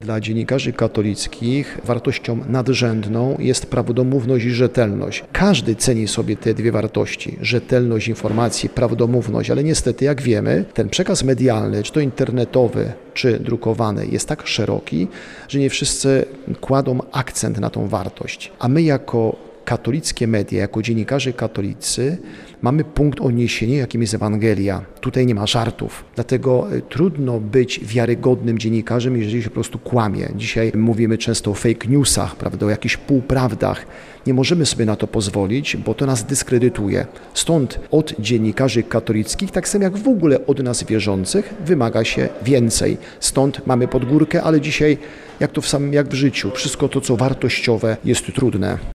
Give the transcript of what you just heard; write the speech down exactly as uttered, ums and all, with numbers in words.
dla dziennikarzy katolickich wartością nadrzędną jest prawdomówność i rzetelność. Każdy ceni sobie te dwie wartości, rzetelność informacji, prawdomówność, ale niestety, jak wiemy, ten przekaz medialny, czy to internetowy, czy drukowany, jest tak szeroki, że nie wszyscy kładą akcent na tą wartość. A my jako katolickie media, jako dziennikarze katolicy mamy punkt odniesienia, jakim jest Ewangelia. Tutaj nie ma żartów. Dlatego trudno być wiarygodnym dziennikarzem, jeżeli się po prostu kłamie. Dzisiaj mówimy często o fake newsach, prawda, o jakichś półprawdach. Nie możemy sobie na to pozwolić, bo to nas dyskredytuje. Stąd od dziennikarzy katolickich, tak samo jak w ogóle od nas wierzących, wymaga się więcej. Stąd mamy podgórkę, ale dzisiaj, jak to w samym jak w życiu, wszystko to, co wartościowe, jest trudne.